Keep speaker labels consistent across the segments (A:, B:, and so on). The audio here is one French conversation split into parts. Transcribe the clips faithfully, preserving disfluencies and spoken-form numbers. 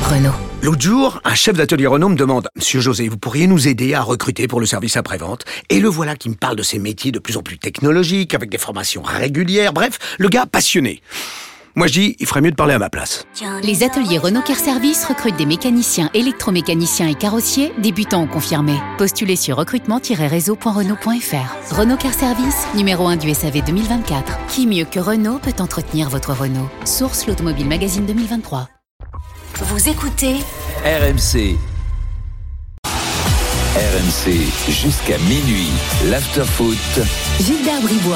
A: Renault.
B: L'autre jour, un chef d'atelier Renault me demande « Monsieur José, vous pourriez nous aider à recruter pour le service après-vente ?» Et le voilà qui me parle de ces métiers de plus en plus technologiques, avec des formations régulières, bref, le gars passionné. Moi je dis, il ferait mieux de parler à ma place.
A: Les ateliers Renault Car Service recrutent des mécaniciens, électromécaniciens et carrossiers, débutants ou confirmés. Postulez sur recrutement tiret réseau point renault point f r. Renault Car Service, numéro un du S A V deux mille vingt-quatre. Qui mieux que Renault peut entretenir votre Renault? Source l'Automobile Magazine deux mille vingt-trois. Vous écoutez
C: R M C. R M C jusqu'à minuit. L'afterfoot.
A: Gilbert Bribois.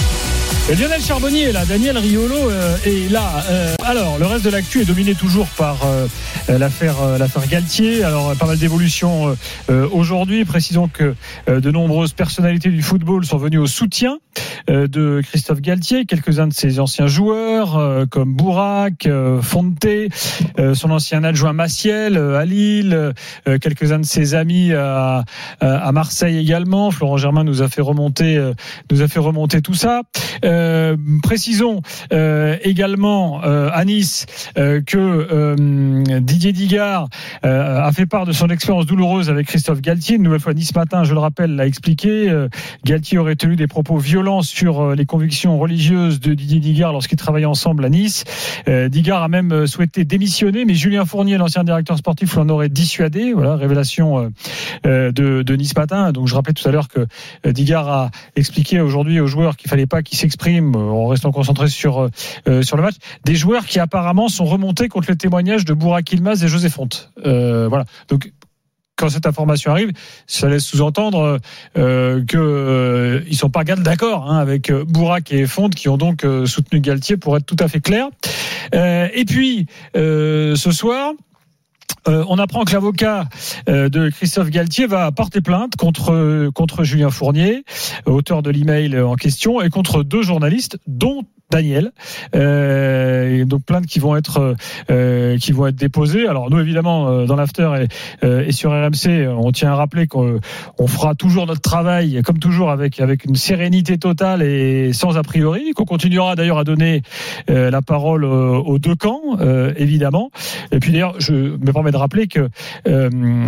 D: Et Lionel Charbonnier est là, Daniel Riolo euh, est là. Euh, alors, le reste de l'actu est dominé toujours par euh, l'affaire, euh, l'affaire Galtier. Alors, pas mal d'évolutions euh, aujourd'hui. Précisons que euh, de nombreuses personnalités du football sont venues au soutien euh, de Christophe Galtier. Quelques-uns de ses anciens joueurs, euh, comme Bourak, euh, Fonte, euh, son ancien adjoint Maciel euh, à Lille, euh, quelques-uns de ses amis à, à Marseille également. Florent Germain nous a fait remonter, euh, nous a fait remonter tout ça. Euh, précisons euh, également euh, à Nice euh, que euh, Didier Digard euh, a fait part de son expérience douloureuse avec Christophe Galtier. Une nouvelle fois, Nice Matin, je le rappelle, l'a expliqué. Euh, Galtier aurait tenu des propos violents sur euh, les convictions religieuses de Didier Digard lorsqu'ils travaillaient ensemble à Nice. Euh, Digard a même souhaité démissionner, mais Julien Fournier, l'ancien directeur sportif, l'en aurait dissuadé. Voilà, révélation euh, de, de Nice Matin. Donc je rappelais tout à l'heure que euh, Digard a expliqué aujourd'hui aux joueurs qu'il fallait pas qu'ils s'expriment en restant concentré sur euh, sur le match, des joueurs qui apparemment sont remontés contre le témoignage de Bourak Yilmaz et José Fonte. Euh, voilà. Donc quand cette information arrive, ça laisse sous-entendre euh, que euh, ils sont pas d'accord hein, avec Bourak et Fonte qui ont donc euh, soutenu Galtier, pour être tout à fait clair. Euh, et puis euh, ce soir. Euh, on apprend que l'avocat euh, de Christophe Galtier va porter plainte contre contre Julien Fournier, auteur de l'email en question, et contre deux journalistes, dont Daniel. Euh, et donc plaintes qui vont être euh, qui vont être déposées. Alors nous évidemment euh, dans l'after et, euh, et sur R M C, on tient à rappeler qu'on on fera toujours notre travail comme toujours avec avec une sérénité totale et sans a priori. Qu'on continuera d'ailleurs à donner euh, la parole euh, aux deux camps euh, évidemment. Et puis d'ailleurs je me permets de rappeler que euh,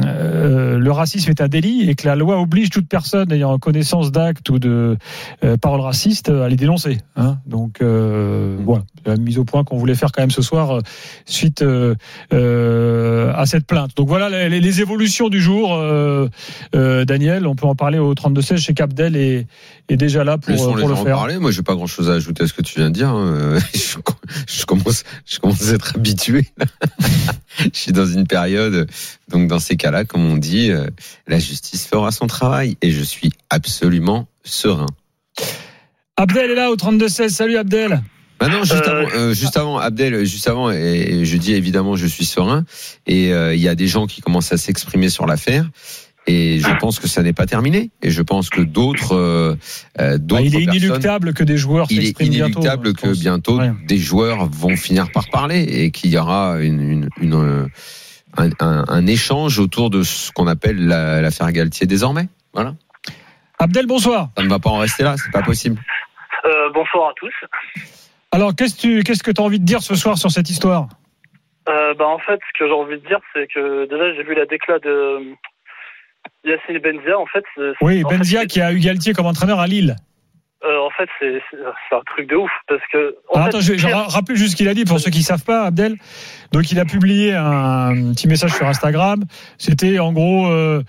D: euh, le racisme est un délit et que la loi oblige toute personne ayant connaissance d'actes ou de euh, paroles racistes à les dénoncer. Hein. Donc euh, Euh, voilà, la mise au point qu'on voulait faire quand même ce soir euh, suite euh, euh, à cette plainte. Donc voilà les, les évolutions du jour. Euh, euh, Daniel, on peut en parler au trente-deux seize. Chez Capdel est, est déjà là pour, pour le faire.
E: Parler. Moi, j'ai pas grand-chose à ajouter à ce que tu viens de dire. Hein. Je, je commence, je commence à être habitué. Je suis dans une période, donc dans ces cas-là, comme on dit, euh, la justice fera son travail et je suis absolument serein.
D: Abdel est là au trente-deux seize. Salut Abdel.
E: Bah non, juste avant, euh, juste avant, Abdel, juste avant, et je dis évidemment, je suis serein. Et il euh, y a des gens qui commencent à s'exprimer sur l'affaire. Et je pense que ça n'est pas terminé. Et je pense que d'autres, euh, d'autres
D: bah, il est
E: personnes,
D: inéluctable que des joueurs s'expriment bientôt.
E: Il est inéluctable bientôt, que bientôt ouais. des joueurs vont finir par parler et qu'il y aura une, une, une un, un, un échange autour de ce qu'on appelle la, l'affaire Galtier désormais. Voilà.
D: Abdel, bonsoir.
E: Ça ne va pas en rester là, c'est pas possible.
F: Euh, bonsoir à tous.
D: Alors, qu'est-ce que tu qu'est-ce que tu as envie de dire ce soir sur cette histoire ?
F: euh, bah, En fait, ce que j'ai envie de dire, c'est que déjà, j'ai vu la déclat de Yacine Benzia. En fait, c'est,
D: oui,
F: en
D: Benzia
F: fait,
D: qui a eu Galtier comme entraîneur à Lille.
F: Euh, en fait, c'est, c'est, c'est un truc de ouf. Parce que, en
D: Alors,
F: fait,
D: attends, je, je rappelle juste ce qu'il a dit pour ceux qui ne savent pas, Abdel. Donc, il a publié un petit message sur Instagram. C'était en gros euh,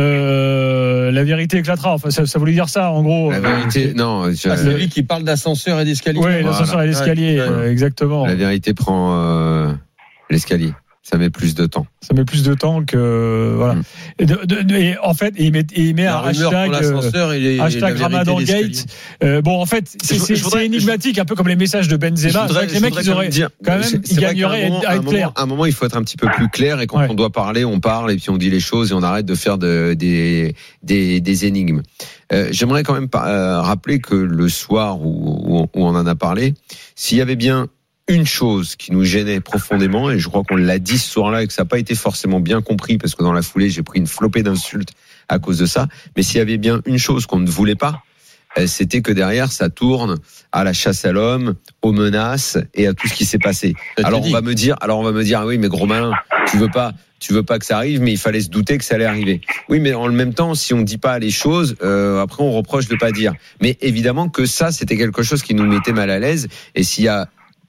D: euh, la vérité éclatera. Enfin, ça, ça voulait dire ça, en gros.
E: La vérité, non.
G: Je... Ah, c'est lui qui parle d'ascenseur et d'escalier.
D: Oui, voilà. L'ascenseur et l'escalier, ouais. euh, exactement.
E: La vérité prend euh, l'escalier. Ça met plus de temps.
D: Ça met plus de temps que voilà. Mmh. Et, de, de, et en fait, il met, il met un hashtag, euh,
G: et les,
D: hashtag Ramadan Gate. Euh, bon, en fait, c'est, je, c'est, je voudrais, c'est énigmatique, je, un peu comme les messages de Benzema. C'est vrai que les mecs, ils auraient dire, quand même, ils gagneraient moment, à être clairs.
E: À un moment, il faut être un petit peu plus clair. Et quand ouais. on doit parler, on parle et puis on dit les choses et on arrête de faire de, des, des, des énigmes. Euh, j'aimerais quand même euh, rappeler que le soir où, où on en a parlé, s'il y avait bien une chose qui nous gênait profondément, et je crois qu'on l'a dit ce soir-là et que ça n'a pas été forcément bien compris parce que dans la foulée j'ai pris une flopée d'insultes à cause de ça, mais s'il y avait bien une chose qu'on ne voulait pas, c'était que derrière ça tourne à la chasse à l'homme, aux menaces et à tout ce qui s'est passé. Alors on va me dire, alors on va me dire, oui, mais gros malin, tu veux pas, tu veux pas que ça arrive, mais il fallait se douter que ça allait arriver. Oui, mais en même temps, si on dit pas les choses, euh, après on reproche de pas dire. Mais évidemment que ça, c'était quelque chose qui nous mettait mal à l'aise. Et s'il y a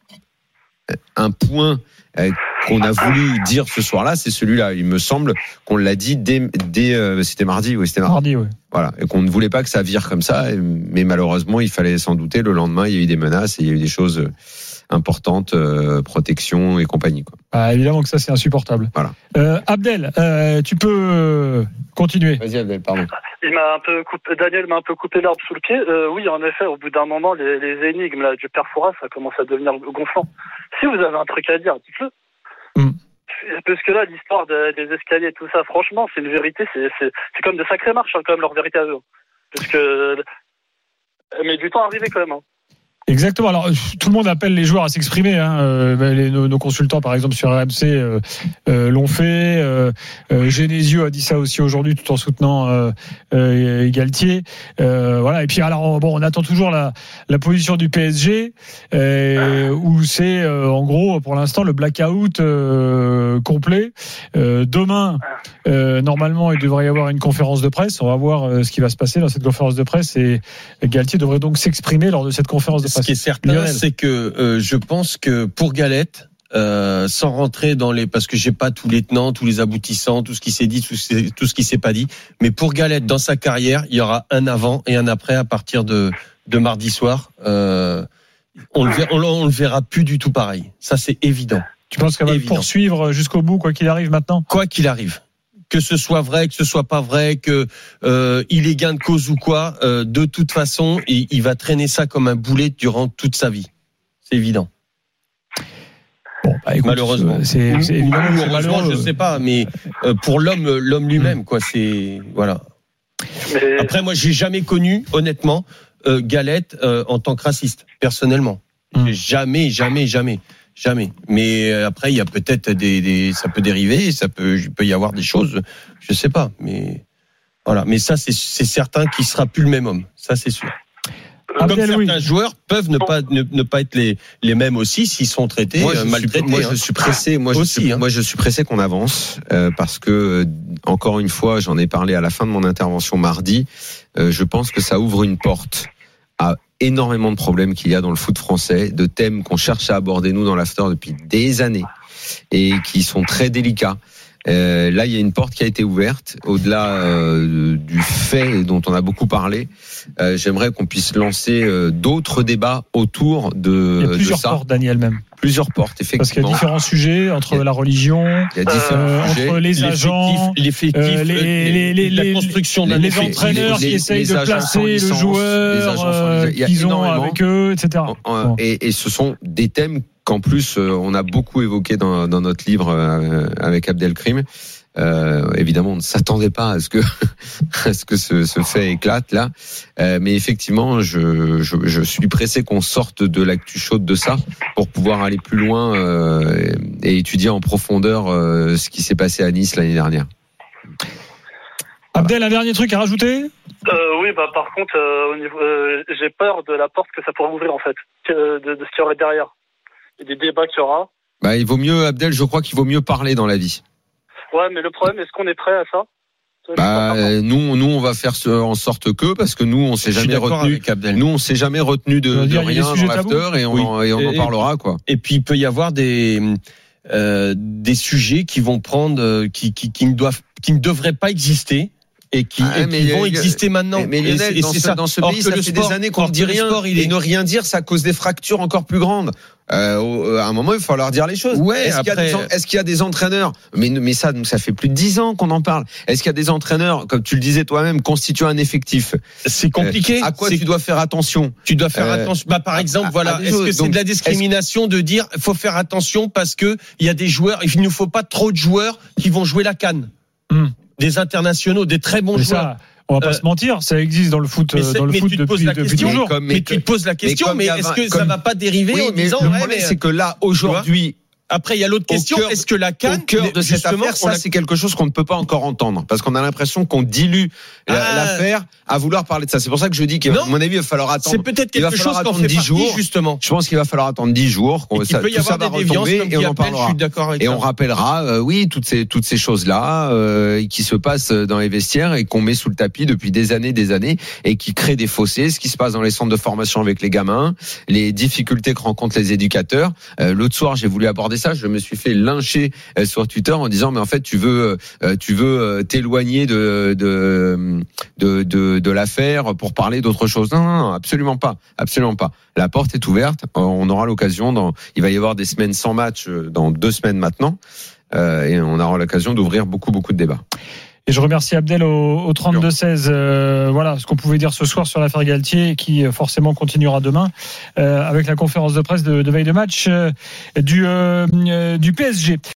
E: un point euh, qu'on a voulu dire ce soir-là, c'est celui-là. Il me semble qu'on l'a dit dès, dès euh, c'était mardi, oui, c'était mardi.
D: Mardi, oui.
E: Voilà, et qu'on ne voulait pas que ça vire comme ça, mais malheureusement, il fallait s'en douter. Le lendemain, il y a eu des menaces et il y a eu des choses importantes, euh, protection et compagnie, quoi.
D: Ah, évidemment que ça, c'est insupportable.
E: Voilà.
D: Euh, Abdel, euh, tu peux continuer.
E: Vas-y, Abdel, pardon.
F: Il m'a un peu coupé, Daniel m'a un peu coupé l'herbe sous le pied. Euh, oui, en effet, au bout d'un moment, les, les énigmes là, du père Fouras, ça commence à devenir gonflant. Si vous avez un truc à dire, dites-le. Mm. Parce que là, l'histoire de, des escaliers et tout ça, franchement, c'est une vérité, c'est, c'est, c'est comme de sacrées marches, hein, quand même, leur vérité à eux. Parce que, mais du temps à arriver quand même. Hein.
D: Exactement. Alors, tout le monde appelle les joueurs à s'exprimer. Hein. Euh, les, nos, nos consultants, par exemple, sur R M C, euh, euh, l'ont fait. Euh, euh, Genesio a dit ça aussi aujourd'hui, tout en soutenant euh, euh, Galtier. Euh, voilà. Et puis, alors, bon, on attend toujours la, la position du P S G, euh, où c'est, euh, en gros, pour l'instant, le blackout euh, complet. Euh, demain, euh, normalement, il devrait y avoir une conférence de presse. On va voir euh, ce qui va se passer dans cette conférence de presse. Et Galtier devrait donc s'exprimer lors de cette conférence de presse.
G: Ce qui est certain,
D: Lionel.
G: c'est que euh, je pense que pour Galette, euh, sans rentrer dans les, parce que j'ai pas tous les tenants, tous les aboutissants, tout ce qui s'est dit, tout ce, tout ce qui s'est pas dit, mais pour Galette, dans sa carrière, il y aura un avant et un après à partir de, de mardi soir. Euh, on le verra, on, on le verra plus du tout pareil. Ça, c'est évident.
D: Tu penses qu'elle va
G: évident.
D: poursuivre jusqu'au bout, quoi qu'il arrive maintenant?
G: Quoi qu'il arrive. Que ce soit vrai, que ce soit pas vrai, que euh, il est gain de cause ou quoi, euh, de toute façon, il, il va traîner ça comme un boulet durant toute sa vie. C'est évident.
D: Bon, bah, écoute,
G: malheureusement.
D: C'est, c'est évidemment
G: ou heureusement, je sais pas, mais euh, pour l'homme, l'homme lui-même, quoi, c'est voilà. Mais... Après, moi, j'ai jamais connu, honnêtement, euh, Galette euh, en tant que raciste, personnellement. Mmh. J'ai jamais, jamais, jamais. Jamais. Mais après, il y a peut-être des, des, ça peut dériver, ça peut, il peut y avoir des choses, je sais pas. Mais voilà. Mais ça, c'est, c'est certain qu'il sera plus le même homme. Ça, c'est sûr. Comme Abdel, certains oui. joueurs peuvent ne pas, ne, ne pas être les, les mêmes aussi s'ils sont traités, moi, euh, maltraités.
E: Suis, moi, hein. je suis pressé. Moi, aussi, je suis, hein. moi, je suis pressé qu'on avance euh, parce que encore une fois, j'en ai parlé à la fin de mon intervention mardi. Euh, je pense que ça ouvre une porte à énormément de problèmes qu'il y a dans le foot français, de thèmes qu'on cherche à aborder nous dans l'after depuis des années et qui sont très délicats. Euh, là, il y a une porte qui a été ouverte. Au-delà euh, du fait dont on a beaucoup parlé, euh, j'aimerais qu'on puisse lancer euh, d'autres débats autour de,
D: il y a plusieurs
E: de ça.
D: portes, Daniel, même.
E: Plusieurs portes, effectivement.
D: Parce qu'il y a différents sujets entre la religion,
E: il y a différents
D: euh,
E: sujets,
D: entre les agents,
G: l'effectif,
D: euh, les, les, les,
G: la construction d'un
D: les,
G: effet,
D: les entraîneurs les, qui les, essayent les de placer licence, le joueur euh, qu'ils ont avec eux, et cetera.
E: Bon. Et, et ce sont des thèmes qu'en plus euh, on a beaucoup évoqué dans, dans notre livre euh, avec Abdelkrim. Euh, évidemment, on ne s'attendait pas à ce que à ce que ce, ce fait éclate là, euh, mais effectivement, je, je, je suis pressé qu'on sorte de l'actu chaude de ça pour pouvoir aller plus loin euh, et étudier en profondeur euh, ce qui s'est passé à Nice l'année dernière.
D: Abdel, un dernier truc à rajouter ?
F: euh, Oui, bah par contre, euh, au niveau, euh, j'ai peur de la porte que ça pourrait ouvrir en fait, de, de, de ce qu'il y aurait derrière, et des débats qu'il y aura.
E: Bah, il vaut mieux, Abdel, je crois qu'il vaut mieux parler dans la vie.
F: Ouais, mais le problème, est-ce qu'on est prêt à ça ?
E: Bah, nous, nous, on va faire en sorte que, parce que nous, on s'est jamais retenu. Nous, on s'est jamais retenu de, de rien dans l'after et on, oui. en, et on et, en parlera, quoi.
G: Et puis, il peut y avoir des, euh, des sujets qui vont prendre, qui, qui, qui ne doivent, qui ne devraient pas exister. Et qui, ah, et qui vont exister maintenant.
E: Mais, mais Lionel, dans, ce, ça. dans ce pays, ça fait sport, des années qu'on ne dit rien. Sport, il est... Et ne rien dire, ça cause des fractures encore plus grandes. Euh, à un moment, il va falloir dire les choses.
G: Ouais,
E: est-ce,
G: après...
E: qu'il y a des, est-ce qu'il y a des entraîneurs, mais, mais ça, ça fait plus de dix ans qu'on en parle. Est-ce qu'il y a des entraîneurs, comme tu le disais toi-même, constituent un effectif ?
G: C'est compliqué.
E: Euh, à quoi
G: c'est...
E: tu dois faire attention ?
G: Tu dois faire euh, attention. Bah, par exemple, à, voilà. À est-ce choses. que c'est Donc, de la discrimination de dire, il faut faire attention parce que il y a des joueurs, il ne faut pas trop de joueurs qui vont jouer la CAN. Hmm. Des internationaux, des très bons mais joueurs. Ça...
D: On va pas euh, se mentir, ça existe dans le foot,
G: mais
D: dans le
G: mais
D: foot
G: tu te
D: depuis,
G: depuis
D: question,
G: toujours. Mais, mais tu te poses la question, mais, mais est-ce que comme, ça va pas dériver
E: oui,
G: en
E: mais
G: disant
E: le
G: ouais,
E: problème
G: mais...
E: c'est que là aujourd'hui,
G: Après, il y a l'autre question.
E: Cœur,
G: est-ce que la CAN,
E: au cœur de cette affaire, ça, c'est quelque chose qu'on ne peut pas encore entendre. Parce qu'on a l'impression qu'on dilue ah, l'affaire à vouloir parler de ça. C'est pour ça que je dis qu'à mon avis, il va falloir attendre.
G: C'est peut-être quelque chose qu'on fait
E: dix
G: partie,
E: jours.
G: Justement.
E: Je pense qu'il va falloir attendre dix jours.
G: Et ça, peut y avoir
E: ça
G: des déviances,
E: et on en parlera.
G: Je suis d'accord avec
E: et
G: ça.
E: on rappellera, euh, oui, toutes ces, toutes ces choses-là, euh, qui se passent dans les vestiaires et qu'on met sous le tapis depuis des années, des années, et qui créent des fossés. Ce qui se passe dans les centres de formation avec les gamins, les difficultés que rencontrent les éducateurs. Euh, l'autre soir, j'ai voulu aborder ça. Je me suis fait lyncher sur Twitter en disant mais en fait tu veux euh, tu veux t'éloigner de de de de, de l'affaire pour parler d'autre chose. Non, non, non, absolument pas, absolument pas. La porte est ouverte. On aura l'occasion. Dans, il va y avoir des semaines sans match dans deux semaines maintenant, euh, et on aura l'occasion d'ouvrir beaucoup beaucoup de débats.
D: Et je remercie Abdel au, au trente-deux seize. Euh, voilà ce qu'on pouvait dire ce soir sur l'affaire Galtier, qui forcément continuera demain euh, avec la conférence de presse de, de veille de match euh, du, euh, du P S G.